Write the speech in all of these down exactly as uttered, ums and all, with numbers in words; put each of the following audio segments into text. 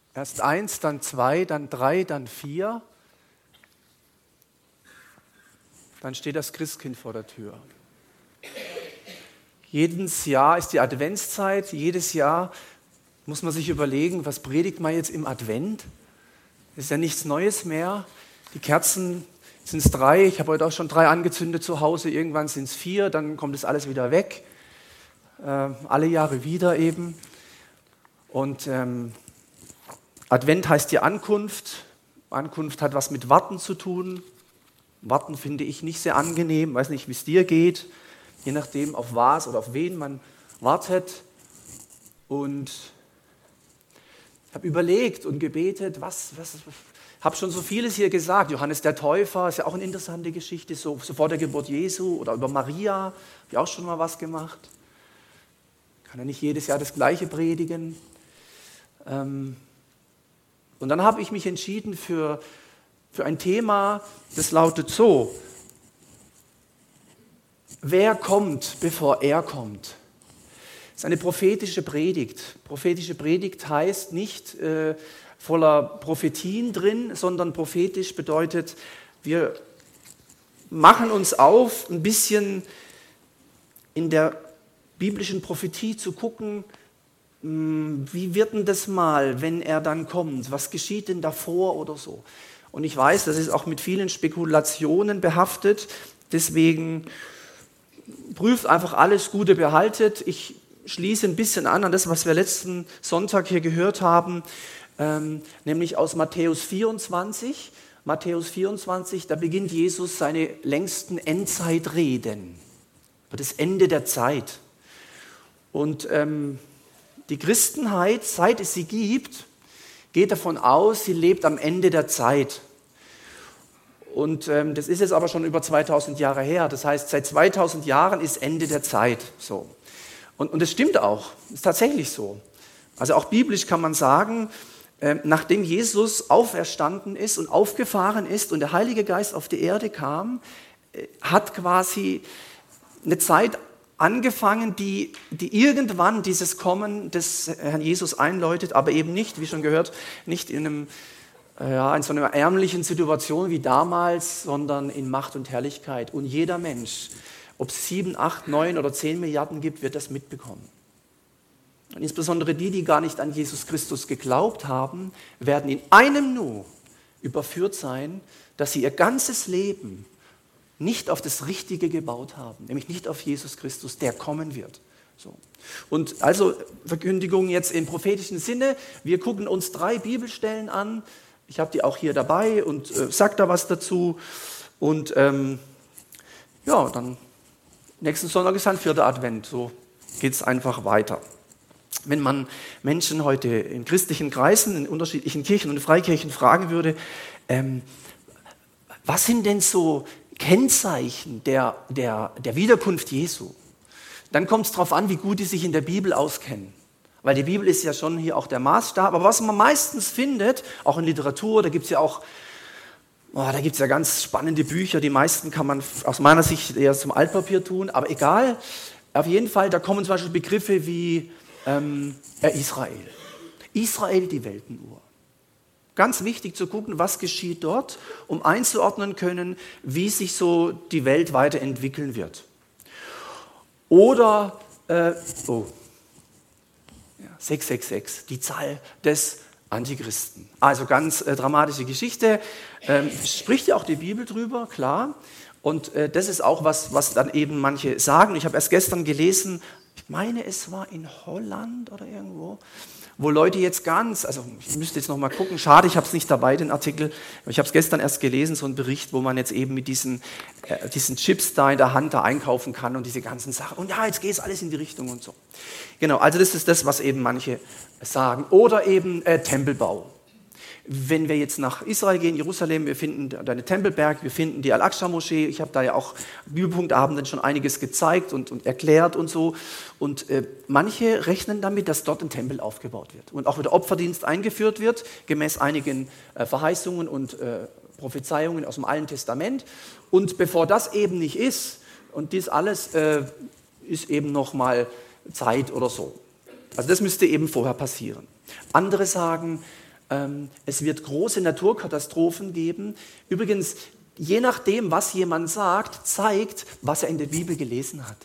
Erst eins, dann zwei, dann drei, dann vier. Dann steht das Christkind vor der Tür. Jedes Jahr ist die Adventszeit. Jedes Jahr muss man sich überlegen, was predigt man jetzt im Advent? Das ist ja nichts Neues mehr. Die Kerzen sind es drei. Ich habe heute auch schon drei angezündet zu Hause. Irgendwann sind es vier. Dann kommt das alles wieder weg. Äh, alle Jahre wieder eben. Und ähm, Advent heißt die Ankunft. Ankunft hat was mit Warten zu tun. Warten finde ich nicht sehr angenehm. Ich weiß nicht, wie es dir geht. Je nachdem, auf was oder auf wen man wartet. Und ich habe überlegt und gebetet, was, was, habe schon so vieles hier gesagt. Johannes der Täufer ist ja auch eine interessante Geschichte, so, so vor der Geburt Jesu oder über Maria, habe ich auch schon mal was gemacht. Kann ja nicht jedes Jahr das Gleiche predigen. Ähm, und dann habe ich mich entschieden für, für ein Thema, das lautet so: Wer kommt, bevor er kommt? Das ist eine prophetische Predigt. Prophetische Predigt heißt nicht äh, voller Prophetien drin, sondern prophetisch bedeutet, wir machen uns auf, ein bisschen in der biblischen Prophetie zu gucken, wie wird denn das mal, wenn er dann kommt? Was geschieht denn davor oder so? Und ich weiß, das ist auch mit vielen Spekulationen behaftet, deswegen prüft einfach alles, Gute behaltet. Ich schließe ein bisschen an an das, was wir letzten Sonntag hier gehört haben, ähm, nämlich aus Matthäus vierundzwanzig. Matthäus vierundzwanzig, da beginnt Jesus seine längsten Endzeitreden, das Ende der Zeit. Und ähm, die Christenheit, seit es sie gibt, geht davon aus, sie lebt am Ende der Zeit. Und ähm, das ist jetzt aber schon über zweitausend Jahre her. Das heißt, seit zweitausend Jahren ist Ende der Zeit. So. Und, und das stimmt auch, ist tatsächlich so. Also auch biblisch kann man sagen, äh, nachdem Jesus auferstanden ist und aufgefahren ist und der Heilige Geist auf die Erde kam, äh, hat quasi eine Zeit angefangen, die, die irgendwann dieses Kommen des Herrn Jesus einläutet, aber eben nicht, wie schon gehört, nicht in, einem, ja, in so einer ärmlichen Situation wie damals, sondern in Macht und Herrlichkeit. Und jeder Mensch, ob es sieben, acht, neun oder zehn Milliarden gibt, wird das mitbekommen. Und insbesondere die, die gar nicht an Jesus Christus geglaubt haben, werden in einem Nu überführt sein, dass sie ihr ganzes Leben nicht auf das Richtige gebaut haben, nämlich nicht auf Jesus Christus, der kommen wird. So. Und also Verkündigung jetzt im prophetischen Sinne, wir gucken uns drei Bibelstellen an, ich habe die auch hier dabei und äh, sage da was dazu und ähm, ja, dann nächsten Sonntag ist dann vierter Advent, so geht es einfach weiter. Wenn man Menschen heute in christlichen Kreisen, in unterschiedlichen Kirchen und Freikirchen fragen würde, ähm, was sind denn so Kennzeichen der, der, der Wiederkunft Jesu, dann kommt es darauf an, wie gut die sich in der Bibel auskennen. Weil die Bibel ist ja schon hier auch der Maßstab. Aber was man meistens findet, auch in Literatur, da gibt es ja auch, oh, da gibt es ja ganz spannende Bücher. Die meisten kann man aus meiner Sicht eher zum Altpapier tun. Aber egal, auf jeden Fall, da kommen zum Beispiel Begriffe wie ähm, Israel. Israel, die Weltenuhr. Ganz wichtig zu gucken, was geschieht dort, um einzuordnen können, wie sich so die Welt weiterentwickeln wird. Oder, äh, oh, ja, sechs sechs sechs, die Zahl des Antichristen. Also ganz äh, dramatische Geschichte, ähm, spricht ja auch die Bibel drüber, klar. Und äh, das ist auch was, was dann eben manche sagen. Ich habe erst gestern gelesen, ich meine, es war in Holland oder irgendwo, wo Leute jetzt ganz, also ich müsste jetzt noch mal gucken, schade, ich habe es nicht dabei, den Artikel, aber ich habe es gestern erst gelesen, so einen Bericht, wo man jetzt eben mit diesen, äh, diesen Chips da in der Hand da einkaufen kann und diese ganzen Sachen. Und ja, jetzt geht es alles in die Richtung und so. Genau, also das ist das, was eben manche sagen. Oder eben äh, Tempelbau. Wenn wir jetzt nach Israel gehen, Jerusalem, wir finden den Tempelberg, wir finden die Al-Aqsa-Moschee. Ich habe da ja auch Bibelpunktabenden schon einiges gezeigt und, und erklärt und so. Und äh, manche rechnen damit, dass dort ein Tempel aufgebaut wird und auch wieder Opferdienst eingeführt wird, gemäß einigen äh, Verheißungen und äh, Prophezeiungen aus dem Alten Testament. Und bevor das eben nicht ist, und dies alles äh, ist eben noch mal Zeit oder so. Also das müsste eben vorher passieren. Andere sagen, Ähm, es wird große Naturkatastrophen geben. Übrigens, je nachdem, was jemand sagt, zeigt, was er in der Bibel gelesen hat.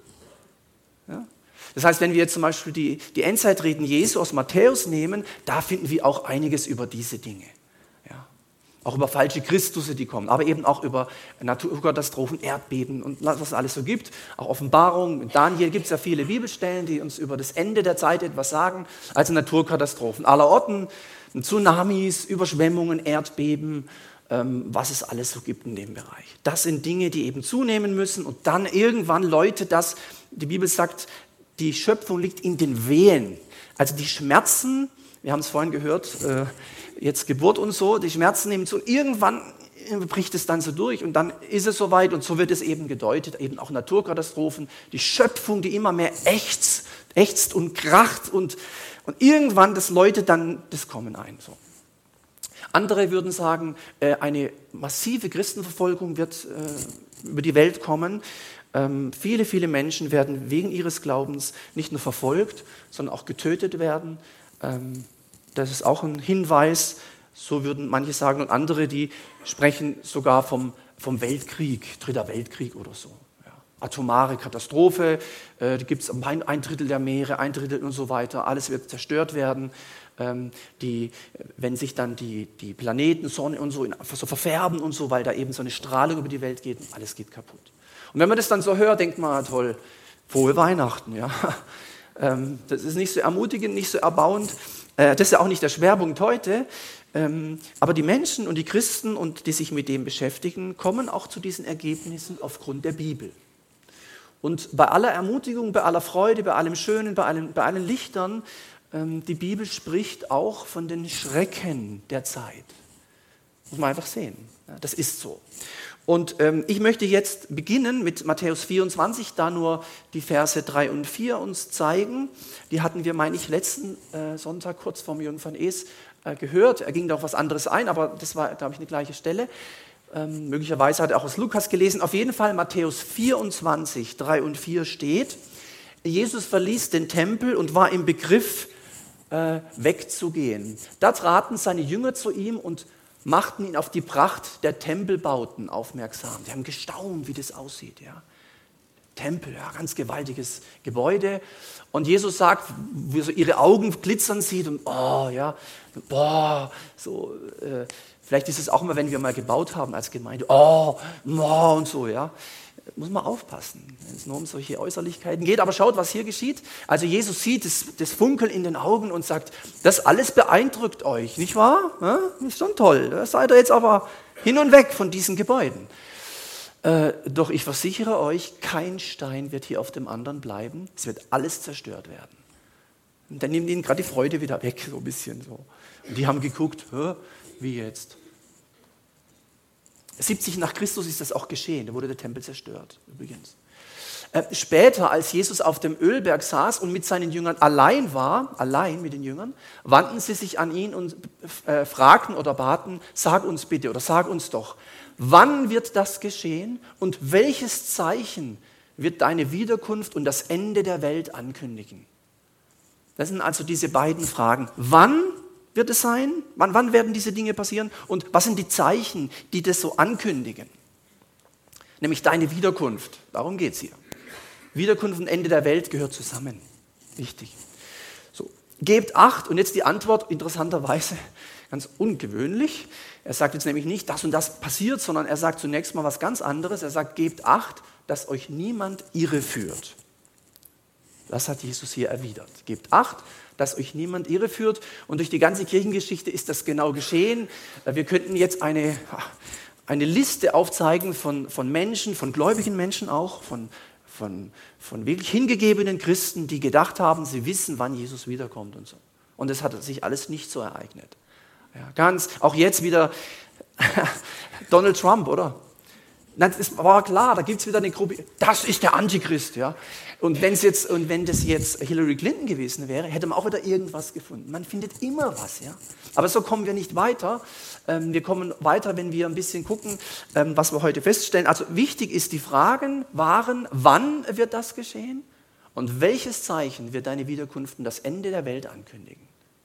Ja? Das heißt, wenn wir jetzt zum Beispiel die, die Endzeitreden Jesu aus Matthäus nehmen, da finden wir auch einiges über diese Dinge. Ja? Auch über falsche Christusse, die kommen, aber eben auch über Naturkatastrophen, Erdbeben und was es alles so gibt. Auch Offenbarung, in Daniel gibt es ja viele Bibelstellen, die uns über das Ende der Zeit etwas sagen. Also Naturkatastrophen aller Orten, Tsunamis, Überschwemmungen, Erdbeben, ähm, was es alles so gibt in dem Bereich. Das sind Dinge, die eben zunehmen müssen und dann irgendwann läutet das, die Bibel sagt, die Schöpfung liegt in den Wehen. Also die Schmerzen, wir haben es vorhin gehört, äh, jetzt Geburt und so, die Schmerzen nehmen zu, irgendwann bricht es dann so durch und dann ist es soweit und so wird es eben gedeutet, eben auch Naturkatastrophen, die Schöpfung, die immer mehr ächzt, ächzt und kracht und, und irgendwann, das läutet dann das Kommen ein. So. Andere würden sagen, äh, eine massive Christenverfolgung wird äh, über die Welt kommen. Ähm, viele, viele Menschen werden wegen ihres Glaubens nicht nur verfolgt, sondern auch getötet werden. Ähm, das ist auch ein Hinweis, so würden manche sagen. Und andere, die sprechen sogar vom, vom Weltkrieg, Dritter Weltkrieg oder so. Ja. Atomare Katastrophe, äh, die gibt es ein, ein Drittel der Meere, ein Drittel und so weiter. Alles wird zerstört werden. Ähm, die, wenn sich dann die, die Planeten, Sonne und so, in, so verfärben und so, weil da eben so eine Strahlung über die Welt geht und alles geht kaputt. Und wenn man das dann so hört, denkt man, toll, frohe Weihnachten. Ja. Ähm, das ist nicht so ermutigend, nicht so erbauend. Äh, das ist ja auch nicht der Schwerpunkt heute. Ähm, aber die Menschen und die Christen, und die sich mit dem beschäftigen, kommen auch zu diesen Ergebnissen aufgrund der Bibel. Und bei aller Ermutigung, bei aller Freude, bei allem Schönen, bei allen, bei allen Lichtern, ähm, die Bibel spricht auch von den Schrecken der Zeit. Muss man einfach sehen. Ja, das ist so. Und ähm, ich möchte jetzt beginnen mit Matthäus vierundzwanzig, da nur die Verse drei und vier uns zeigen. Die hatten wir, meine ich, letzten äh, Sonntag kurz vor Jürgen van Ees äh, gehört. Er ging da auf was anderes ein, aber das war, glaube ich, eine gleiche Stelle. Ähm, möglicherweise hat er auch aus Lukas gelesen. Auf jeden Fall Matthäus vierundzwanzig, drei und vier steht, Jesus verließ den Tempel und war im Begriff, äh, wegzugehen. Da traten seine Jünger zu ihm und machten ihn auf die Pracht der Tempelbauten aufmerksam. Die haben gestaunt, wie das aussieht. Ja. Tempel, ja, ganz gewaltiges Gebäude. Und Jesus sagt, wie so ihre Augen glitzern sieht und oh, ja, boah, so, äh, vielleicht ist es auch immer, wenn wir mal gebaut haben als Gemeinde, oh, oh und so, ja. Muss man aufpassen, wenn es nur um solche Äußerlichkeiten geht. Aber schaut, was hier geschieht. Also Jesus sieht das, das Funkeln in den Augen und sagt, das alles beeindruckt euch, nicht wahr? Ja, ist schon toll. Da seid ihr jetzt aber hin und weg von diesen Gebäuden. Äh, doch ich versichere euch, kein Stein wird hier auf dem anderen bleiben. Es wird alles zerstört werden. Und dann nimmt ihnen gerade die Freude wieder weg, so ein bisschen so. Und die haben geguckt, wie jetzt? siebzig nach Christus ist das auch geschehen, da wurde der Tempel zerstört, übrigens. Äh, später, als Jesus auf dem Ölberg saß und mit seinen Jüngern allein war, allein mit den Jüngern, wandten sie sich an ihn und äh, fragten oder baten, sag uns bitte oder sag uns doch, wann wird das geschehen und welches Zeichen wird deine Wiederkunft und das Ende der Welt ankündigen? Das sind also diese beiden Fragen. Wann wird es sein? Wann, wann werden diese Dinge passieren? Und was sind die Zeichen, die das so ankündigen? Nämlich deine Wiederkunft. Darum geht es hier. Wiederkunft und Ende der Welt gehört zusammen. Wichtig. So, gebt Acht. Und jetzt die Antwort, interessanterweise ganz ungewöhnlich. Er sagt jetzt nämlich nicht, das und das passiert, sondern er sagt zunächst mal was ganz anderes. Er sagt, gebt Acht, dass euch niemand irreführt. Das hat Jesus hier erwidert. Gebt Acht, dass euch niemand irreführt. Und durch die ganze Kirchengeschichte ist das genau geschehen. Wir könnten jetzt eine, eine Liste aufzeigen von, von Menschen, von gläubigen Menschen auch, von, von, von wirklich hingegebenen Christen, die gedacht haben, sie wissen, wann Jesus wiederkommt und so. Und es hat sich alles nicht so ereignet. Ja, ganz, auch jetzt wieder Donald Trump, oder? Es war klar, da gibt es wieder eine Gruppe, das ist der Antichrist. Ja? Und, wenn's jetzt, und wenn das jetzt Hillary Clinton gewesen wäre, hätte man auch wieder irgendwas gefunden. Man findet immer was. Ja? Aber so kommen wir nicht weiter. Ähm, wir kommen weiter, wenn wir ein bisschen gucken, ähm, was wir heute feststellen. Also wichtig ist, die Fragen waren, wann wird das geschehen? Und welches Zeichen wird deine Wiederkunft und das Ende der Welt ankündigen?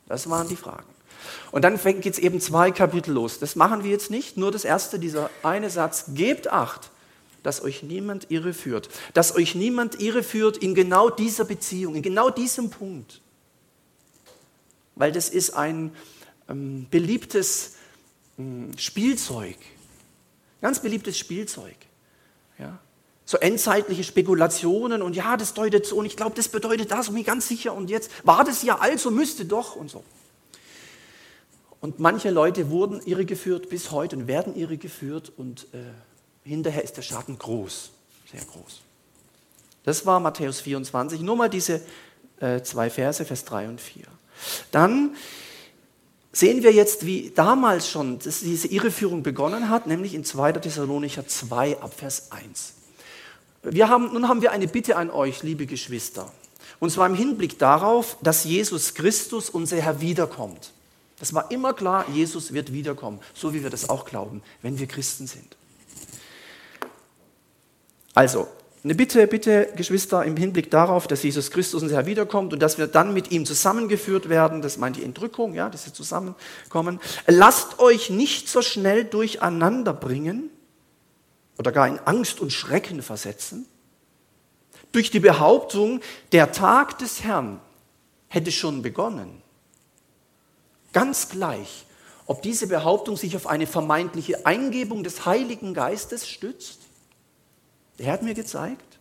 Das waren die Fragen. Und dann geht es eben zwei Kapitel los. Das machen wir jetzt nicht, nur das erste, dieser eine Satz, gebt Acht, dass euch niemand irreführt. Dass euch niemand irreführt in genau dieser Beziehung, in genau diesem Punkt. Weil das ist ein ähm, beliebtes ähm, Spielzeug, ganz beliebtes Spielzeug. Ja? So endzeitliche Spekulationen und ja, das deutet so und ich glaube, das bedeutet das und mir ganz sicher und jetzt war das ja, also müsste doch und so. Und manche Leute wurden irregeführt bis heute und werden irregeführt und äh, hinterher ist der Schaden groß, sehr groß. Das war Matthäus vierundzwanzig, nur mal diese äh, zwei Verse, Vers drei und vier. Dann sehen wir jetzt, wie damals schon dass diese Irreführung begonnen hat, nämlich in zweiter Thessalonicher zwei, ab Vers eins. Wir haben, nun haben wir eine Bitte an euch, liebe Geschwister, und zwar im Hinblick darauf, dass Jesus Christus, unser Herr, wiederkommt. Das war immer klar, Jesus wird wiederkommen, so wie wir das auch glauben, wenn wir Christen sind. Also, eine Bitte, bitte, Geschwister, im Hinblick darauf, dass Jesus Christus unser Herr wiederkommt und dass wir dann mit ihm zusammengeführt werden, das meint die Entrückung, ja, dass wir zusammenkommen. Lasst euch nicht so schnell durcheinander bringen oder gar in Angst und Schrecken versetzen, durch die Behauptung, der Tag des Herrn hätte schon begonnen. Ganz gleich, ob diese Behauptung sich auf eine vermeintliche Eingebung des Heiligen Geistes stützt, der hat mir gezeigt,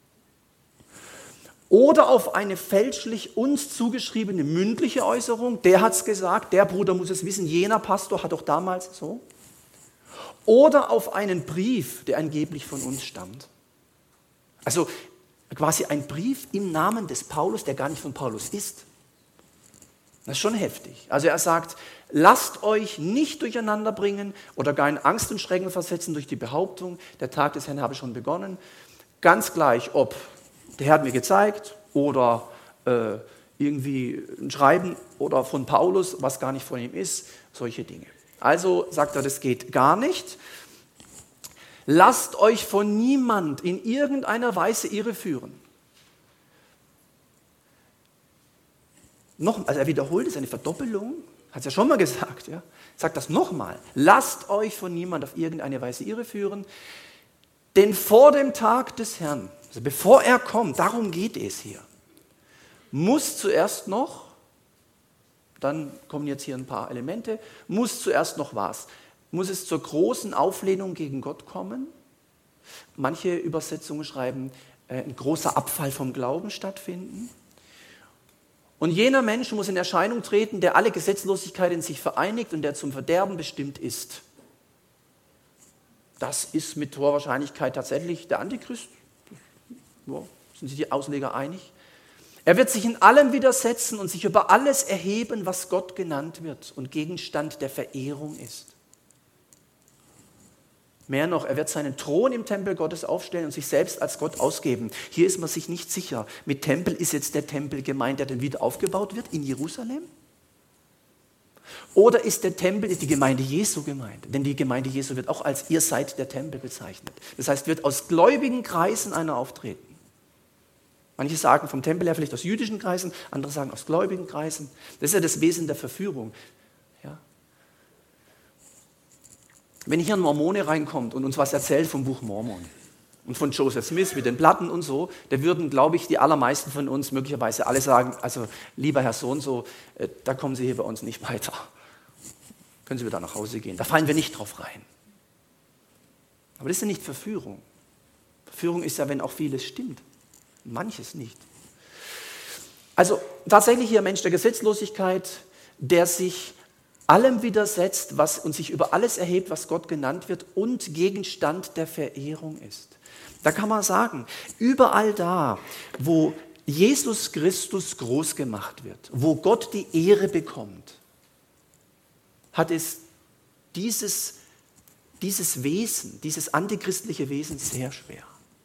oder auf eine fälschlich uns zugeschriebene mündliche Äußerung, der hat es gesagt, der Bruder muss es wissen, jener Pastor hat doch damals so, oder auf einen Brief, der angeblich von uns stammt. Also quasi ein Brief im Namen des Paulus, der gar nicht von Paulus ist. Das ist schon heftig. Also er sagt, lasst euch nicht durcheinander bringen oder gar in Angst und Schrecken versetzen durch die Behauptung, der Tag des Herrn habe schon begonnen. Ganz gleich, ob der Herr hat mir gezeigt oder äh, irgendwie ein Schreiben oder von Paulus, was gar nicht von ihm ist, solche Dinge. Also sagt er, das geht gar nicht. Lasst euch von niemand in irgendeiner Weise irreführen. Noch, also er wiederholt es, eine Verdoppelung, hat es ja schon mal gesagt, ja? Sagt das nochmal. Lasst euch von niemand auf irgendeine Weise irreführen, denn vor dem Tag des Herrn, also bevor er kommt, darum geht es hier, muss zuerst noch, dann kommen jetzt hier ein paar Elemente, muss zuerst noch was? Muss es zur großen Auflehnung gegen Gott kommen? Manche Übersetzungen schreiben, äh, ein großer Abfall vom Glauben stattfinden. Und jener Mensch muss in Erscheinung treten, der alle Gesetzlosigkeit in sich vereinigt und der zum Verderben bestimmt ist. Das ist mit hoher Wahrscheinlichkeit tatsächlich der Antichrist. Ja, sind sich die Ausleger einig? Er wird sich in allem widersetzen und sich über alles erheben, was Gott genannt wird und Gegenstand der Verehrung ist. Mehr noch, er wird seinen Thron im Tempel Gottes aufstellen und sich selbst als Gott ausgeben. Hier ist man sich nicht sicher. Mit Tempel ist jetzt der Tempel gemeint, der dann wieder aufgebaut wird in Jerusalem? Oder ist der Tempel, ist die Gemeinde Jesu gemeint? Denn die Gemeinde Jesu wird auch als ihr seid der Tempel bezeichnet. Das heißt, wird aus gläubigen Kreisen einer auftreten. Manche sagen vom Tempel her vielleicht aus jüdischen Kreisen, andere sagen aus gläubigen Kreisen. Das ist ja das Wesen der Verführung. Ja. Wenn hier ein Mormone reinkommt und uns was erzählt vom Buch Mormon und von Joseph Smith mit den Platten und so, da würden, glaube ich, die allermeisten von uns möglicherweise alle sagen, also lieber Herr so und so, äh, da kommen Sie hier bei uns nicht weiter. Können Sie wieder nach Hause gehen. Da fallen wir nicht drauf rein. Aber das ist ja nicht Verführung. Verführung ist ja, wenn auch vieles stimmt. Manches nicht. Also tatsächlich hier ein Mensch der Gesetzlosigkeit, der sich allem widersetzt, was und sich über alles erhebt, was Gott genannt wird und Gegenstand der Verehrung ist. Da kann man sagen, überall da, wo Jesus Christus groß gemacht wird, wo Gott die Ehre bekommt, hat es dieses, dieses Wesen, dieses antichristliche Wesen sehr schwer.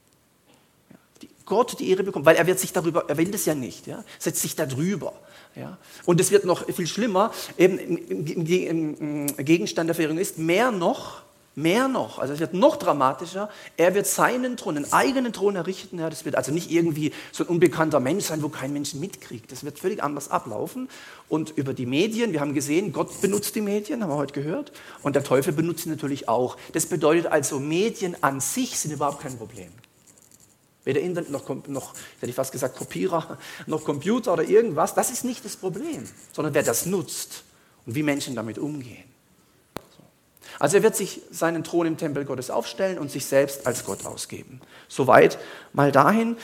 Gott die Ehre bekommt, weil er wird sich darüber, er will das ja nicht, ja, setzt sich darüber. Ja. Und es wird noch viel schlimmer, eben im, im, im Gegenstand der Verehrung ist, mehr noch, Mehr noch, also es wird noch dramatischer, er wird seinen Thron, einen eigenen Thron errichten. Ja, das wird also nicht irgendwie so ein unbekannter Mensch sein, wo kein Mensch mitkriegt. Das wird völlig anders ablaufen. Und über die Medien, wir haben gesehen, Gott benutzt die Medien, haben wir heute gehört, und der Teufel benutzt sie natürlich auch. Das bedeutet also, Medien an sich sind überhaupt kein Problem. Weder Internet noch, noch, hätte ich fast gesagt, Kopierer, noch Computer oder irgendwas, das ist nicht das Problem, sondern wer das nutzt und wie Menschen damit umgehen. Also er wird sich seinen Thron im Tempel Gottes aufstellen und sich selbst als Gott ausgeben. Soweit mal dahin.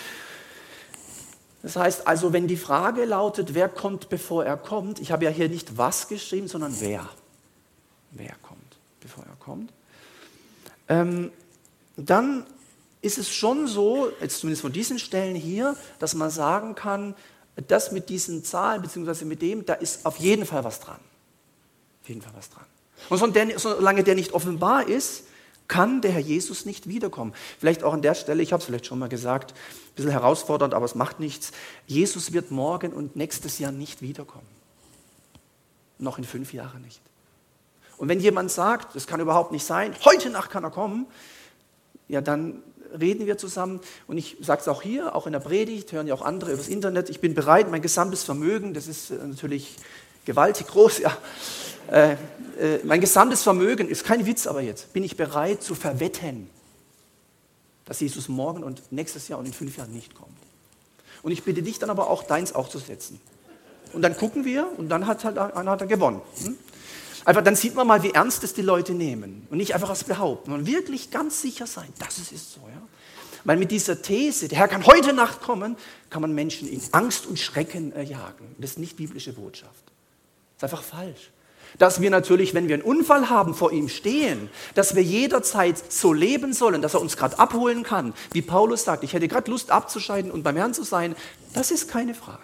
Das heißt also, wenn die Frage lautet, wer kommt, bevor er kommt, ich habe ja hier nicht was geschrieben, sondern wer. Wer kommt, bevor er kommt. Ähm, dann ist es schon so, jetzt zumindest von diesen Stellen hier, dass man sagen kann, das mit diesen Zahlen, beziehungsweise mit dem, da ist auf jeden Fall was dran. Auf jeden Fall was dran. Und solange der nicht offenbar ist, kann der Herr Jesus nicht wiederkommen. Vielleicht auch an der Stelle, ich habe es vielleicht schon mal gesagt, ein bisschen herausfordernd, aber es macht nichts. Jesus wird morgen und nächstes Jahr nicht wiederkommen. Noch in fünf Jahren nicht. Und wenn jemand sagt, das kann überhaupt nicht sein, heute Nacht kann er kommen, ja, dann reden wir zusammen. Und ich sage es auch hier, auch in der Predigt, hören ja auch andere übers Internet, ich bin bereit, mein gesamtes Vermögen, das ist natürlich gewaltig groß, ja, Äh, äh, mein gesamtes Vermögen, ist kein Witz aber jetzt, bin ich bereit zu verwetten, dass Jesus morgen und nächstes Jahr und in fünf Jahren nicht kommt. Und ich bitte dich dann aber auch, deins auch zu setzen. Und dann gucken wir und dann hat halt einer hat er gewonnen. Hm? Einfach, dann sieht man mal, wie ernst es die Leute nehmen und nicht einfach was behaupten, sondern wirklich ganz sicher sein, dass es ist so. Ja? Weil mit dieser These, der Herr kann heute Nacht kommen, kann man Menschen in Angst und Schrecken äh, jagen. Das ist nicht biblische Botschaft. Das ist einfach falsch. Dass wir natürlich, wenn wir einen Unfall haben, vor ihm stehen, dass wir jederzeit so leben sollen, dass er uns gerade abholen kann. Wie Paulus sagt, ich hätte gerade Lust abzuscheiden und beim Herrn zu sein. Das ist keine Frage.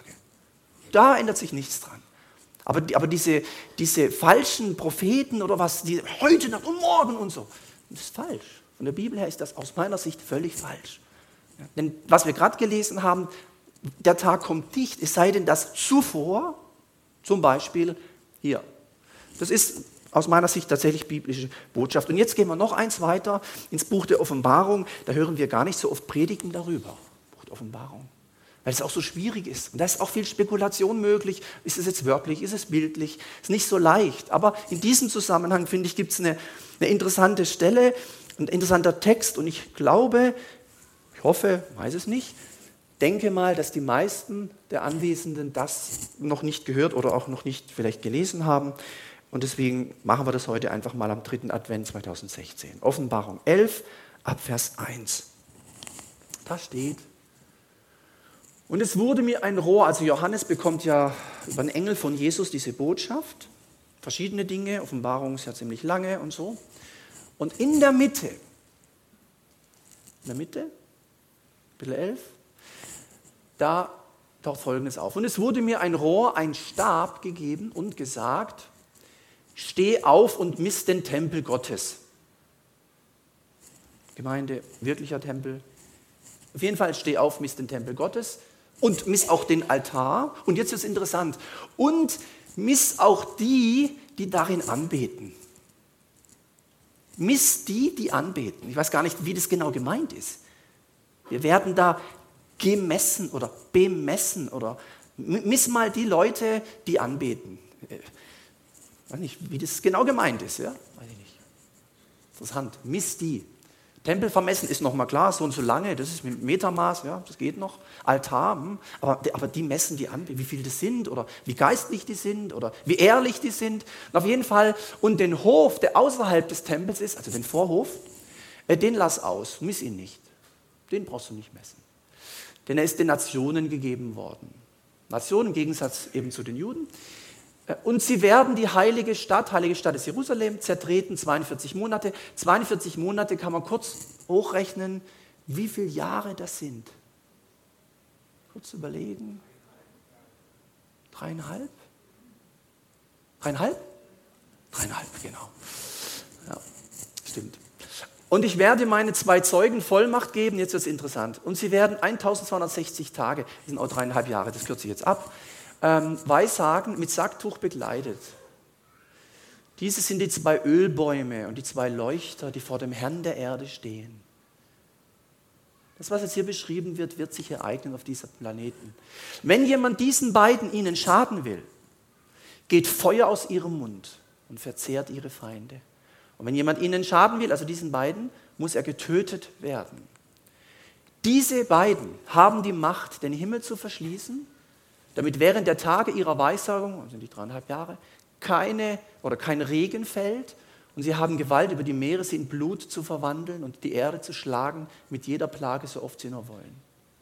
Da ändert sich nichts dran. Aber, aber diese, diese falschen Propheten oder was, die heute Nacht und morgen und so, das ist falsch. Von der Bibel her ist das aus meiner Sicht völlig falsch. Ja, denn was wir gerade gelesen haben, der Tag kommt nicht, es sei denn, dass zuvor, zum Beispiel hier, das ist aus meiner Sicht tatsächlich biblische Botschaft. Und jetzt gehen wir noch eins weiter ins Buch der Offenbarung. Da hören wir gar nicht so oft Predigen darüber. Buch der Offenbarung. Weil es auch so schwierig ist. Und da ist auch viel Spekulation möglich. Ist es jetzt wörtlich? Ist es bildlich? Ist nicht so leicht. Aber in diesem Zusammenhang, finde ich, gibt es eine, eine interessante Stelle, ein interessanter Text. Und ich glaube, ich hoffe, weiß es nicht, denke mal, dass die meisten der Anwesenden das noch nicht gehört oder auch noch nicht vielleicht gelesen haben. Und deswegen machen wir das heute einfach mal am dritten Advent zweitausendsechzehn. Offenbarung elf, ab Vers eins. Da steht, und es wurde mir ein Rohr, also Johannes bekommt ja über einen Engel von Jesus diese Botschaft, verschiedene Dinge, Offenbarung ist ja ziemlich lange und so. Und in der Mitte, in der Mitte, Kapitel elf, da taucht Folgendes auf. Und es wurde mir ein Rohr, ein Stab gegeben und gesagt, steh auf und miss den Tempel Gottes. Gemeinde, wirklicher Tempel. Auf jeden Fall steh auf, miss den Tempel Gottes und miss auch den Altar. Und jetzt ist es interessant. Und miss auch die, die darin anbeten. Miss die, die anbeten. Ich weiß gar nicht, wie das genau gemeint ist. Wir werden da gemessen oder bemessen oder miss mal die Leute, die anbeten. Ich weiß nicht, wie das genau gemeint ist, ja? Weiß ich nicht. Interessant. Miss die. Tempel vermessen ist nochmal klar, so und so lange, das ist mit Metermaß, ja, das geht noch. Altar, hm, aber, aber die messen die an, wie viel das sind oder wie geistlich die sind oder wie ehrlich die sind. Und auf jeden Fall, und den Hof, der außerhalb des Tempels ist, also den Vorhof, äh, den lass aus, miss ihn nicht. Den brauchst du nicht messen. Denn er ist den Nationen gegeben worden. Nationen im Gegensatz eben zu den Juden. Und sie werden die heilige Stadt, heilige Stadt ist Jerusalem, zertreten, zweiundvierzig Monate. zweiundvierzig Monate kann man kurz hochrechnen, wie viele Jahre das sind. Kurz überlegen. Dreieinhalb? Dreieinhalb? Dreieinhalb, genau. Ja, stimmt. Und ich werde meine zwei Zeugen Vollmacht geben, jetzt wird es interessant. Und sie werden eintausendzweihundertsechzig Tage, das sind auch dreieinhalb Jahre, das kürze ich jetzt ab, ähm, Weissagen mit Sacktuch bekleidet. Diese sind die zwei Ölbäume und die zwei Leuchter, die vor dem Herrn der Erde stehen. Das, was jetzt hier beschrieben wird, wird sich ereignen auf diesem Planeten. Wenn jemand diesen beiden ihnen schaden will, geht Feuer aus ihrem Mund und verzehrt ihre Feinde. Und wenn jemand ihnen schaden will, also diesen beiden, muss er getötet werden. Diese beiden haben die Macht, den Himmel zu verschließen, damit während der Tage ihrer Weissagung, also die dreieinhalb Jahre, keine oder kein Regen fällt, und sie haben Gewalt über die Meere, sie in Blut zu verwandeln und die Erde zu schlagen mit jeder Plage, so oft sie nur wollen.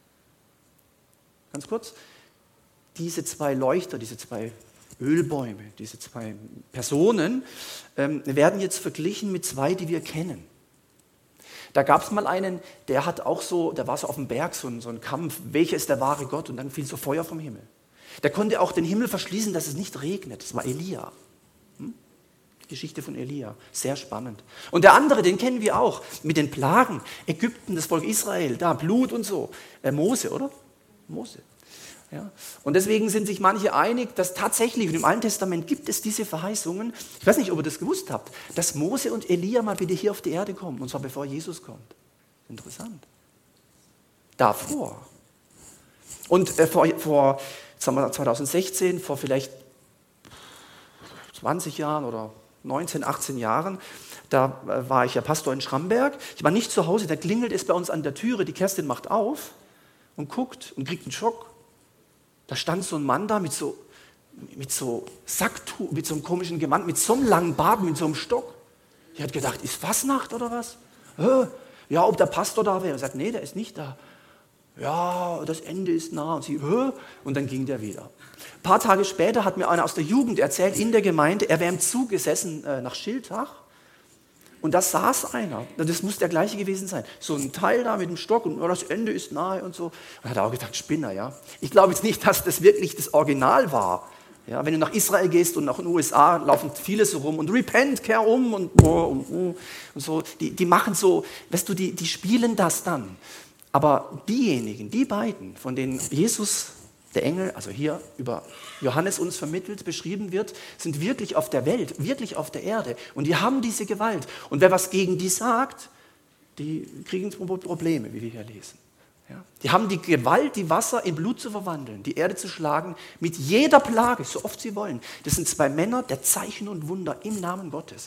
Ganz kurz, diese zwei Leuchter, diese zwei Ölbäume, diese zwei Personen ähm, werden jetzt verglichen mit zwei, die wir kennen. Da gab es mal einen, der hat auch so, der war so auf dem Berg, so ein, so ein Kampf, welcher ist der wahre Gott? Und dann fiel so Feuer vom Himmel. Der konnte auch den Himmel verschließen, dass es nicht regnet. Das war Elia. Hm? Die Geschichte von Elia, sehr spannend. Und der andere, den kennen wir auch, mit den Plagen. Ägypten, das Volk Israel, da Blut und so. Äh, Mose, oder? Mose. Ja. Und deswegen sind sich manche einig, dass tatsächlich, und im Alten Testament gibt es diese Verheißungen, ich weiß nicht, ob ihr das gewusst habt, dass Mose und Elia mal wieder hier auf die Erde kommen, und zwar bevor Jesus kommt. Interessant. Davor. Und äh, vor, vor sagen wir zwanzig sechzehn, vor vielleicht zwanzig Jahren oder neunzehn, achtzehn Jahren, da äh, war ich ja Pastor in Schramberg. Ich war nicht zu Hause, da klingelt es bei uns an der Türe, die Kerstin macht auf und guckt und kriegt einen Schock. Da stand so ein Mann da mit so, mit so Sacktuch, mit so einem komischen Gewand, mit so einem langen Bart, mit so einem Stock. Ich hat gedacht, ist Fasnacht oder was? Ja, ob der Pastor da wäre. Er sagt, nee, der ist nicht da. Ja, das Ende ist nah. Und sie, Hö? Und dann ging der wieder. Ein paar Tage später hat mir einer aus der Jugend erzählt, in der Gemeinde, er wäre im Zug gesessen äh, nach Schiltach. Und da saß einer, das muss der gleiche gewesen sein, so ein Teil da mit dem Stock und oh, das Ende ist nahe und so. Und hat er auch gedacht, Spinner, ja. Ich glaube jetzt nicht, dass das wirklich das Original war. Ja, wenn du nach Israel gehst und nach den U S A, laufen viele so rum und repent, kehr um und, oh, und, oh, und so. Die, die machen so, weißt du, die, die spielen das dann. Aber diejenigen, die beiden, von denen Jesus, der Engel, also hier über Johannes uns vermittelt, beschrieben wird, sind wirklich auf der Welt, wirklich auf der Erde. Und die haben diese Gewalt. Und wer was gegen die sagt, die kriegen Probleme, wie wir hier lesen. Ja? Die haben die Gewalt, die Wasser in Blut zu verwandeln, die Erde zu schlagen, mit jeder Plage, so oft sie wollen. Das sind zwei Männer der Zeichen und Wunder im Namen Gottes.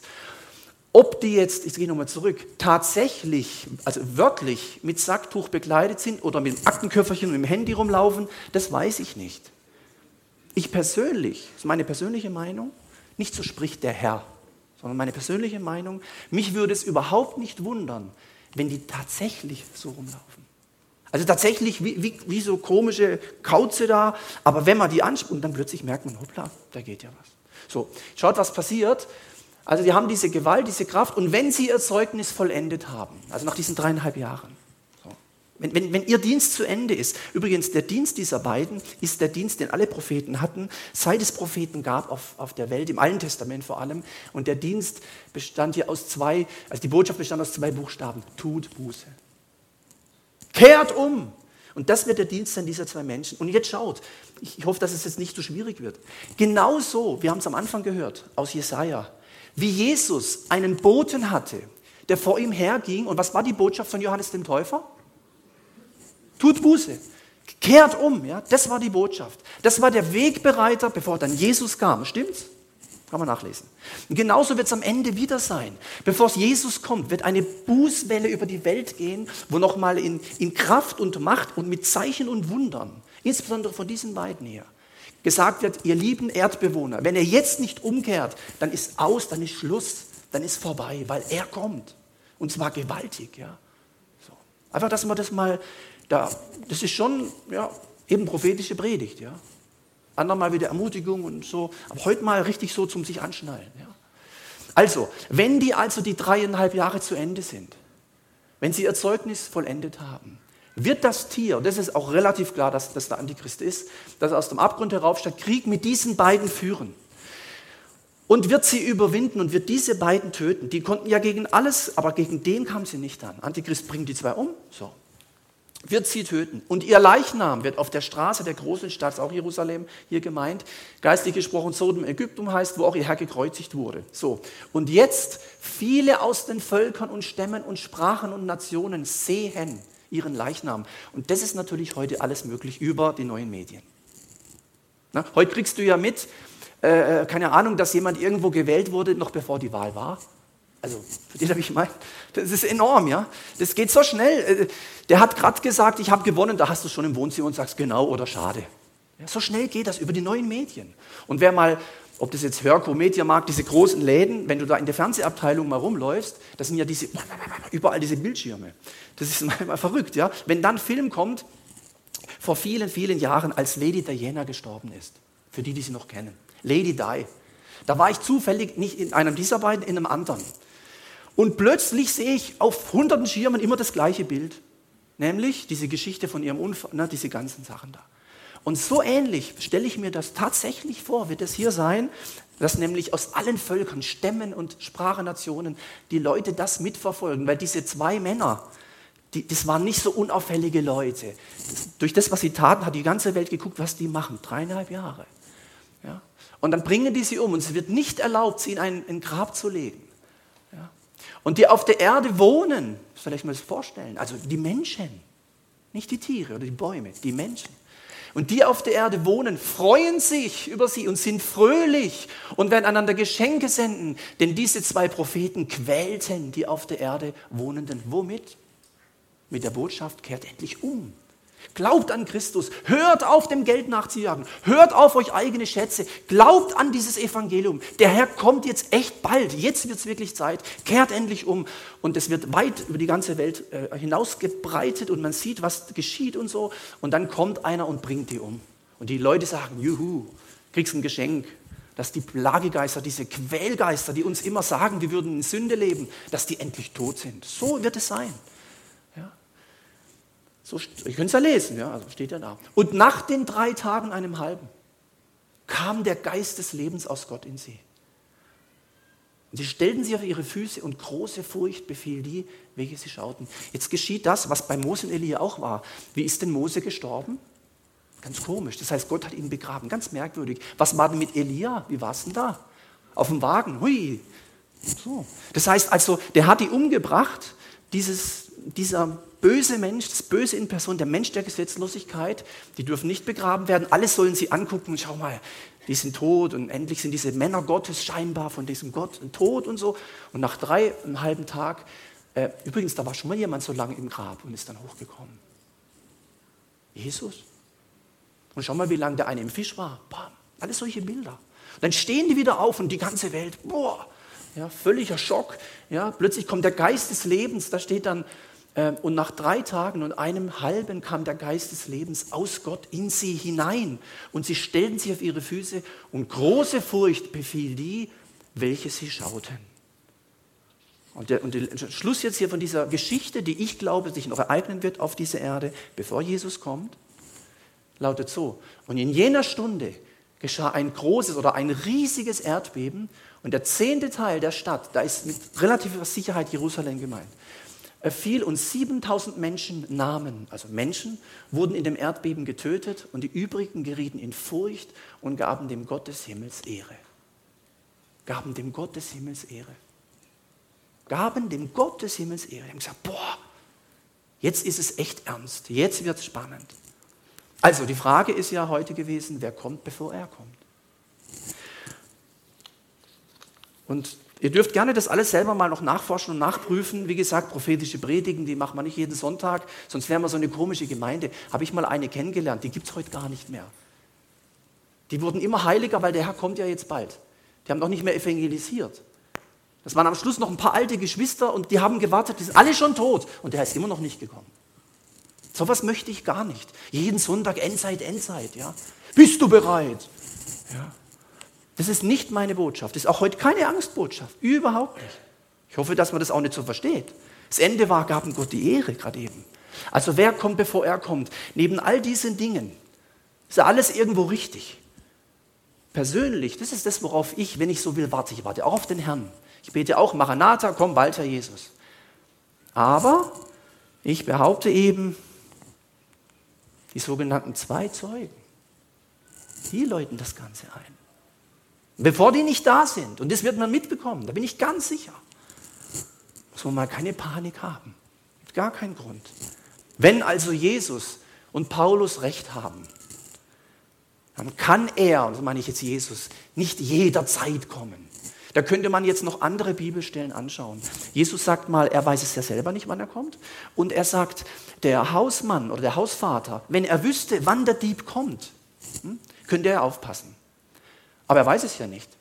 Ob die jetzt, ich gehe nochmal zurück, tatsächlich, also wörtlich mit Sacktuch bekleidet sind oder mit dem Aktenköfferchen und mit dem Handy rumlaufen, das weiß ich nicht. Ich persönlich, das ist meine persönliche Meinung, nicht so spricht der Herr, sondern meine persönliche Meinung, mich würde es überhaupt nicht wundern, wenn die tatsächlich so rumlaufen. Also tatsächlich wie, wie, wie so komische Kauze da, aber wenn man die anspricht, und dann plötzlich merkt man, hoppla, da geht ja was. So, schaut, was passiert. Also die haben diese Gewalt, diese Kraft, und wenn sie ihr Zeugnis vollendet haben, also nach diesen dreieinhalb Jahren, so, wenn, wenn, wenn ihr Dienst zu Ende ist, übrigens der Dienst dieser beiden ist der Dienst, den alle Propheten hatten, seit es Propheten gab auf, auf der Welt, im Alten Testament vor allem, und der Dienst bestand hier aus zwei, also die Botschaft bestand aus zwei Buchstaben, tut Buße. Kehrt um! Und das wird der Dienst sein dieser zwei Menschen. Und jetzt schaut, ich hoffe, dass es jetzt nicht so schwierig wird. Genauso, wir haben es am Anfang gehört, aus Jesaja, wie Jesus einen Boten hatte, der vor ihm herging. Und was war die Botschaft von Johannes dem Täufer? Tut Buße, kehrt um. Ja? Das war die Botschaft. Das war der Wegbereiter, bevor dann Jesus kam. Stimmt's? Kann man nachlesen. Und genauso wird es am Ende wieder sein. Bevor Jesus kommt, wird eine Bußwelle über die Welt gehen, wo nochmal in, in Kraft und Macht und mit Zeichen und Wundern, insbesondere von diesen beiden hier, gesagt wird, ihr lieben Erdbewohner, wenn ihr jetzt nicht umkehrt, dann ist aus, dann ist Schluss, dann ist vorbei, weil er kommt. Und zwar gewaltig. Ja. So. Einfach, dass man das mal, da, das ist schon ja, eben prophetische Predigt. Ja. Andermal wieder Ermutigung und so, aber heute mal richtig so zum sich anschnallen. Ja. Also, wenn die also die dreieinhalb Jahre zu Ende sind, wenn sie ihr Zeugnis vollendet haben, wird das Tier, das ist auch relativ klar, dass das der Antichrist ist, dass er aus dem Abgrund heraufsteigt, Krieg mit diesen beiden führen und wird sie überwinden und wird diese beiden töten. Die konnten ja gegen alles, aber gegen den kam sie nicht an. Antichrist bringt die zwei um, so. wird sie töten. Und ihr Leichnam wird auf der Straße der großen Stadt, ist auch Jerusalem hier gemeint, geistlich gesprochen Sodom Ägyptum heißt, wo auch ihr Herr gekreuzigt wurde. So. Und jetzt viele aus den Völkern und Stämmen und Sprachen und Nationen sehen ihren Leichnam. Und das ist natürlich heute alles möglich über die neuen Medien. Na, heute kriegst du ja mit, äh, keine Ahnung, dass jemand irgendwo gewählt wurde, noch bevor die Wahl war. Also, versteht ihr, wie ich meine? Das ist enorm, ja. Das geht so schnell. Der hat gerade gesagt, ich habe gewonnen, da hast du schon im Wohnzimmer und sagst genau oder schade. Ja, so schnell geht das über die neuen Medien. Und wer mal, ob das jetzt Hörco, Mediamarkt, diese großen Läden, wenn du da in der Fernsehabteilung mal rumläufst, das sind ja diese, überall diese Bildschirme. Das ist manchmal verrückt, ja. Wenn dann ein Film kommt, vor vielen, vielen Jahren, als Lady Diana gestorben ist, für die, die sie noch kennen. Lady Di. Da war ich zufällig nicht in einem dieser beiden, in einem anderen. Und plötzlich sehe ich auf hunderten Schirmen immer das gleiche Bild. Nämlich diese Geschichte von ihrem Unfall, ne, diese ganzen Sachen da. Und so ähnlich stelle ich mir das tatsächlich vor, wird es hier sein, dass nämlich aus allen Völkern, Stämmen und Sprachennationen die Leute das mitverfolgen. Weil diese zwei Männer, die, das waren nicht so unauffällige Leute. Das, durch das, was sie taten, hat die ganze Welt geguckt, was die machen. Dreieinhalb Jahre. Ja? Und dann bringen die sie um und es wird nicht erlaubt, sie in ein, in ein Grab zu legen. Ja? Und die auf der Erde wohnen, soll ich mir das vorstellen, also die Menschen, nicht die Tiere oder die Bäume, die Menschen. Und die auf der Erde wohnen, freuen sich über sie und sind fröhlich und werden einander Geschenke senden, denn diese zwei Propheten quälten die auf der Erde Wohnenden. Womit? Mit der Botschaft, kehrt endlich um. Glaubt an Christus, hört auf, dem Geld nachzujagen, hört auf euch eigene Schätze, glaubt an dieses Evangelium. Der Herr kommt jetzt echt bald, jetzt wird es wirklich Zeit, kehrt endlich um. Und es wird weit über die ganze Welt äh, hinausgebreitet und man sieht, was geschieht und so. Und dann kommt einer und bringt die um. Und die Leute sagen, juhu, kriegst ein Geschenk, dass die Plagegeister, diese Quälgeister, die uns immer sagen, wir würden in Sünde leben, dass die endlich tot sind. So wird es sein. So, ihr könnt es ja lesen, ja, also steht ja da. Und nach den drei Tagen, einem halben, kam der Geist des Lebens aus Gott in sie. Und sie stellten sich auf ihre Füße und große Furcht befiel die, welche sie schauten. Jetzt geschieht das, was bei Mose und Elia auch war. Wie ist denn Mose gestorben? Ganz komisch. Das heißt, Gott hat ihn begraben. Ganz merkwürdig. Was war denn mit Elia? Wie war es denn da? Auf dem Wagen. Hui. So. Das heißt also, der hat die umgebracht, dieses, dieser böse Mensch, das Böse in Person, der Mensch der Gesetzlosigkeit, die dürfen nicht begraben werden. Alle sollen sie angucken und schau mal, die sind tot und endlich sind diese Männer Gottes scheinbar von diesem Gott tot und so. Und nach drei, einem halben Tag, äh, übrigens, da war schon mal jemand so lange im Grab und ist dann hochgekommen. Jesus. Und schau mal, wie lange der eine im Fisch war. Bam, alles solche Bilder. Und dann stehen die wieder auf und die ganze Welt, boah, ja, völliger Schock. Ja, plötzlich kommt der Geist des Lebens, da steht dann, und nach drei Tagen und einem halben kam der Geist des Lebens aus Gott in sie hinein. Und sie stellten sich auf ihre Füße und große Furcht befiel die, welche sie schauten. Und der, und der Schluss jetzt hier von dieser Geschichte, die ich glaube, sich noch ereignen wird auf dieser Erde, bevor Jesus kommt, lautet so. Und in jener Stunde geschah ein großes oder ein riesiges Erdbeben und der zehnte Teil der Stadt, da ist mit relativer Sicherheit Jerusalem gemeint, fiel und siebentausend Menschen nahmen, also Menschen, wurden in dem Erdbeben getötet und die übrigen gerieten in Furcht und gaben dem Gott des Himmels Ehre. Gaben dem Gott des Himmels Ehre. Gaben dem Gott des Himmels Ehre. Die haben gesagt, boah, jetzt ist es echt ernst, jetzt wird es spannend. Also die Frage ist ja heute gewesen, wer kommt, bevor er kommt? Und ihr dürft gerne das alles selber mal noch nachforschen und nachprüfen. Wie gesagt, prophetische Predigen, die macht man nicht jeden Sonntag, sonst wären wir so eine komische Gemeinde. Habe ich mal eine kennengelernt, die gibt es heute gar nicht mehr. Die wurden immer heiliger, weil der Herr kommt ja jetzt bald. Die haben noch nicht mehr evangelisiert. Das waren am Schluss noch ein paar alte Geschwister und die haben gewartet, die sind alle schon tot und der ist immer noch nicht gekommen. So etwas möchte ich gar nicht. Jeden Sonntag Endzeit, Endzeit. Ja. Bist du bereit? Ja. Das ist nicht meine Botschaft. Das ist auch heute keine Angstbotschaft. Überhaupt nicht. Ich hoffe, dass man das auch nicht so versteht. Das Ende war, gaben Gott die Ehre gerade eben. Also wer kommt, bevor er kommt? Neben all diesen Dingen ist ja alles irgendwo richtig. Persönlich, das ist das, worauf ich, wenn ich so will, warte. Ich warte auch auf den Herrn. Ich bete auch, Maranatha, komm bald, Herr Jesus. Aber ich behaupte eben, Die sogenannten zwei Zeugen. Die läuten das Ganze ein. Bevor die nicht da sind, und das wird man mitbekommen, da bin ich ganz sicher, muss man mal keine Panik haben. Gar keinen Grund. Wenn also Jesus und Paulus recht haben, dann kann er, und so meine ich jetzt Jesus, nicht jederzeit kommen. Da könnte man jetzt noch andere Bibelstellen anschauen. Jesus sagt mal, er weiß es ja selber nicht, wann er kommt. Und er sagt, der Hausmann oder der Hausvater, wenn er wüsste, wann der Dieb kommt, könnte er aufpassen. Aber er weiß es ja nicht.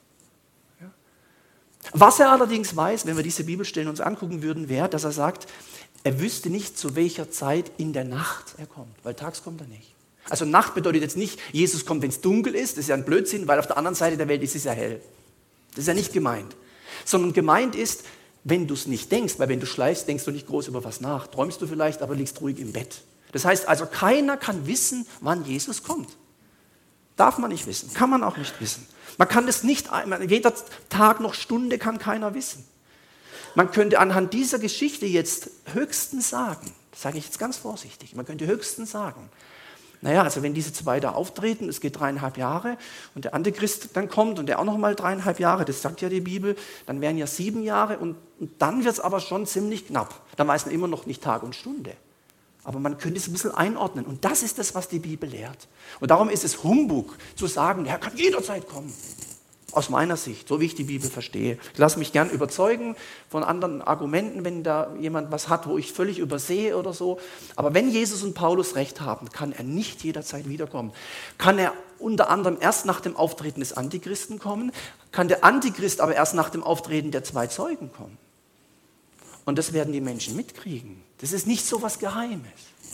Was er allerdings weiß, wenn wir diese Bibelstellen uns angucken würden, wäre, dass er sagt, er wüsste nicht, zu welcher Zeit in der Nacht er kommt, weil tags kommt er nicht. Also Nacht bedeutet jetzt nicht, Jesus kommt, wenn es dunkel ist, das ist ja ein Blödsinn, weil auf der anderen Seite der Welt ist es ja hell. Das ist ja nicht gemeint. Sondern gemeint ist, wenn du es nicht denkst, weil wenn du schläfst, denkst du nicht groß über was nach. Träumst du vielleicht, aber liegst ruhig im Bett. Das heißt also, keiner kann wissen, wann Jesus kommt. Darf man nicht wissen, kann man auch nicht wissen. Man kann das nicht, jeder Tag noch Stunde kann keiner wissen. Man könnte anhand dieser Geschichte jetzt höchstens sagen, das sage ich jetzt ganz vorsichtig, man könnte höchstens sagen, naja, also wenn diese zwei da auftreten, es geht dreieinhalb Jahre und der Antichrist dann kommt und der auch noch mal dreieinhalb Jahre, das sagt ja die Bibel, dann wären ja sieben Jahre und, und dann wird es aber schon ziemlich knapp. Dann weiß man immer noch nicht Tag und Stunde. Aber man könnte es ein bisschen einordnen und das ist das, was die Bibel lehrt. Und darum ist es Humbug zu sagen, der Herr kann jederzeit kommen. Aus meiner Sicht, so wie ich die Bibel verstehe. Ich lasse mich gern überzeugen von anderen Argumenten, wenn da jemand was hat, wo ich völlig übersehe oder so. Aber wenn Jesus und Paulus recht haben, kann er nicht jederzeit wiederkommen. Kann er unter anderem erst nach dem Auftreten des Antichristen kommen, kann der Antichrist aber erst nach dem Auftreten der zwei Zeugen kommen. Und das werden die Menschen mitkriegen. Das ist nicht so was Geheimes.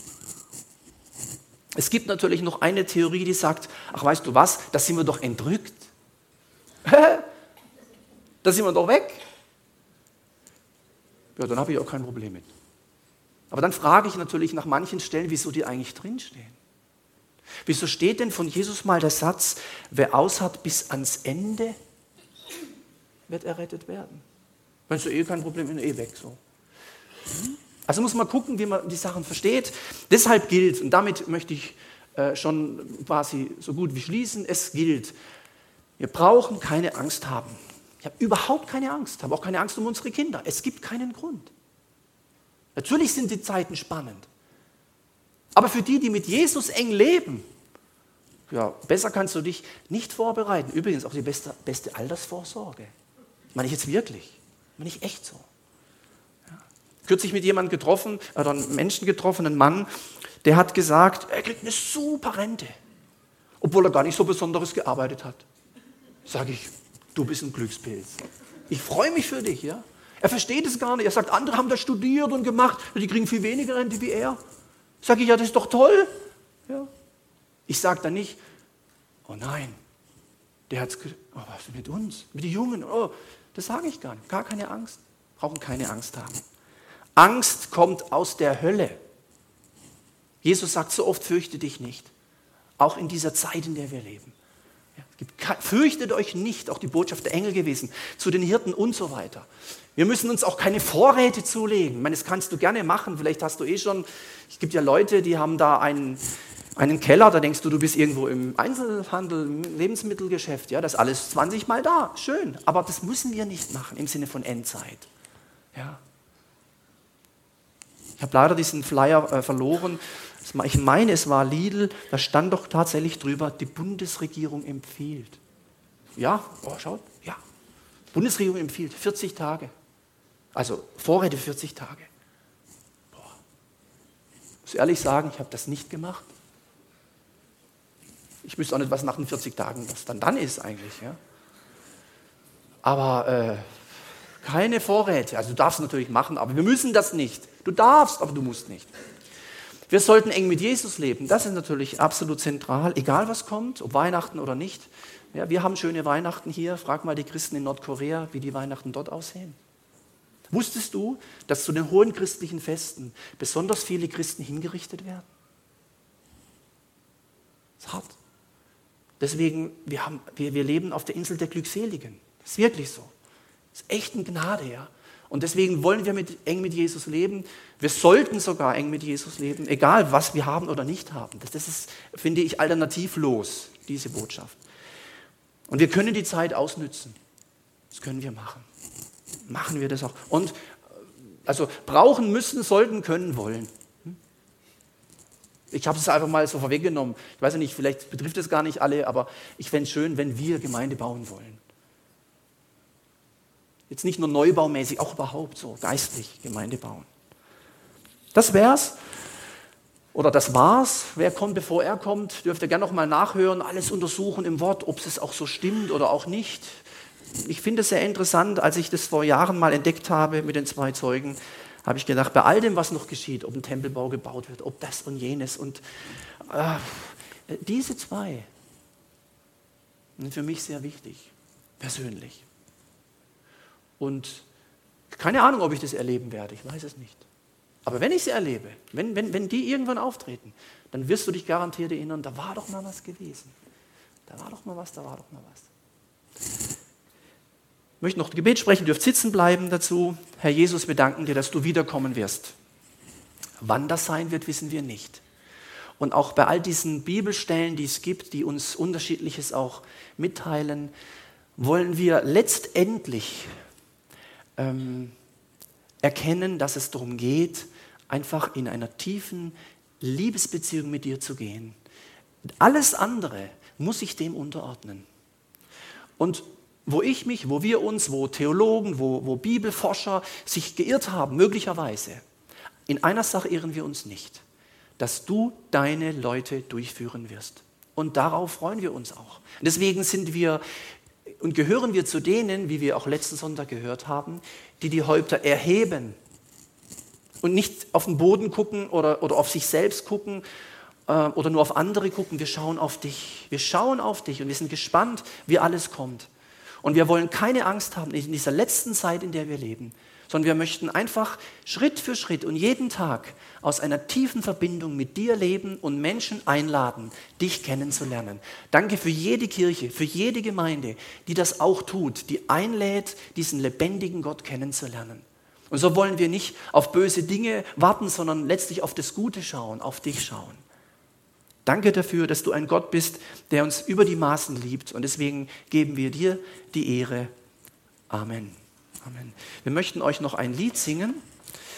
Es gibt natürlich noch eine Theorie, die sagt, ach weißt du was, da sind wir doch entrückt. Da sind wir doch weg. Ja, dann habe ich auch kein Problem mit. Aber dann frage ich natürlich nach manchen Stellen, wieso die eigentlich drinstehen. Wieso steht denn von Jesus mal der Satz, wer ausharrt bis ans Ende, wird errettet werden? Wenn du eh kein Problem, ist eh weg so. Also muss man gucken, wie man die Sachen versteht. Deshalb gilt, und damit möchte ich äh, schon quasi so gut wie schließen, es gilt, wir brauchen keine Angst haben. Ich habe überhaupt keine Angst, habe auch keine Angst um unsere Kinder. Es gibt keinen Grund. Natürlich sind die Zeiten spannend. Aber für die, die mit Jesus eng leben, ja, besser kannst du dich nicht vorbereiten. Übrigens auch die beste, beste Altersvorsorge. Meine ich jetzt wirklich. Meine ich echt so. Ja. Kürzlich mit jemandem getroffen, oder einen Menschen getroffen, einen Mann, der hat gesagt, er kriegt eine super Rente, obwohl er gar nicht so Besonderes gearbeitet hat. Sage ich, du bist ein Glückspilz. Ich freue mich für dich. Ja? Er versteht es gar nicht. Er sagt, andere haben das studiert und gemacht, die kriegen viel weniger Rente wie er. Sage ich, ja, das ist doch toll. Ja. Ich sage dann nicht, oh nein, der hat es, oh, was ist mit uns, mit den Jungen? Oh, das sage ich gar nicht. Gar keine Angst. Brauchen keine Angst haben. Angst kommt aus der Hölle. Jesus sagt so oft, fürchte dich nicht. Auch in dieser Zeit, in der wir leben. Ja, es gibt, fürchtet euch nicht, auch die Botschaft der Engel gewesen, zu den Hirten und so weiter. Wir müssen uns auch keine Vorräte zulegen. Ich meine, das kannst du gerne machen. Vielleicht hast du eh schon, es gibt ja Leute, die haben da einen, einen Keller, da denkst du, du bist irgendwo im Einzelhandel, im Lebensmittelgeschäft. Ja, das ist alles zwanzig Mal da. Schön. Aber das müssen wir nicht machen im Sinne von Endzeit. Ja. Ich habe leider diesen Flyer äh, verloren. Ich meine, es war Lidl, da stand doch tatsächlich drüber, die Bundesregierung empfiehlt. Ja, oh, schaut, ja. Bundesregierung empfiehlt vierzig Tage. Also Vorräte vierzig Tage. Boah. Ich muss ehrlich sagen, ich habe das nicht gemacht. Ich wüsste auch nicht, was nach den vierzig Tagen das dann dann ist eigentlich. Ja. Aber äh, keine Vorräte. Also du darfst es natürlich machen, aber wir müssen das nicht. Du darfst, aber du musst nicht. Wir sollten eng mit Jesus leben. Das ist natürlich absolut zentral, egal was kommt, ob Weihnachten oder nicht. Ja, wir haben schöne Weihnachten hier. Frag mal die Christen in Nordkorea, wie die Weihnachten dort aussehen. Wusstest du, dass zu den hohen christlichen Festen besonders viele Christen hingerichtet werden? Das ist hart. Deswegen, wir, haben, wir, wir leben auf der Insel der Glückseligen. Das ist wirklich so. Das ist echt eine Gnade, ja. Und deswegen wollen wir mit, eng mit Jesus leben. Wir sollten sogar eng mit Jesus leben, egal was wir haben oder nicht haben. Das, das ist, finde ich, alternativlos, diese Botschaft. Und wir können die Zeit ausnützen. Das können wir machen. Machen wir das auch. Und also brauchen, müssen, sollten, können, wollen. Ich habe es einfach mal so vorweggenommen. Ich weiß ja nicht, vielleicht betrifft es gar nicht alle, aber ich fände es schön, wenn wir Gemeinde bauen wollen. Jetzt nicht nur neubaumäßig, auch überhaupt so geistlich Gemeinde bauen. Das wär's. Oder das war's. Wer kommt, bevor er kommt, dürft ihr gerne noch mal nachhören, alles untersuchen im Wort, ob es auch so stimmt oder auch nicht. Ich finde es sehr interessant, als ich das vor Jahren mal entdeckt habe mit den zwei Zeugen, habe ich gedacht, bei all dem, was noch geschieht, ob ein Tempelbau gebaut wird, ob das und jenes und äh, diese zwei sind für mich sehr wichtig, persönlich. Und keine Ahnung, ob ich das erleben werde, ich weiß es nicht. Aber wenn ich sie erlebe, wenn, wenn, wenn die irgendwann auftreten, dann wirst du dich garantiert erinnern, da war doch mal was gewesen. Da war doch mal was, da war doch mal was. Ich möchte noch ein Gebet sprechen, ihr dürft sitzen bleiben dazu. Herr Jesus, wir danken dir, dass du wiederkommen wirst. Wann das sein wird, wissen wir nicht. Und auch bei all diesen Bibelstellen, die es gibt, die uns Unterschiedliches auch mitteilen, wollen wir letztendlich ähm, erkennen, dass es darum geht, einfach in einer tiefen Liebesbeziehung mit dir zu gehen. Alles andere muss sich dem unterordnen. Und wo ich mich, wo wir uns, wo Theologen, wo, wo Bibelforscher sich geirrt haben, möglicherweise, in einer Sache irren wir uns nicht, dass du deine Leute durchführen wirst. Und darauf freuen wir uns auch. Deswegen sind wir und gehören wir zu denen, wie wir auch letzten Sonntag gehört haben, die die Häupter erheben und nicht auf den Boden gucken oder, oder auf sich selbst gucken äh, oder nur auf andere gucken. Wir schauen auf dich. Wir schauen auf dich und wir sind gespannt, wie alles kommt. Und wir wollen keine Angst haben in dieser letzten Zeit, in der wir leben, sondern wir möchten einfach Schritt für Schritt und jeden Tag aus einer tiefen Verbindung mit dir leben und Menschen einladen, dich kennenzulernen. Danke für jede Kirche, für jede Gemeinde, die das auch tut, die einlädt, diesen lebendigen Gott kennenzulernen. Und so wollen wir nicht auf böse Dinge warten, sondern letztlich auf das Gute schauen, auf dich schauen. Danke dafür, dass du ein Gott bist, der uns über die Maßen liebt. Und deswegen geben wir dir die Ehre. Amen. Amen. Wir möchten euch noch ein Lied singen.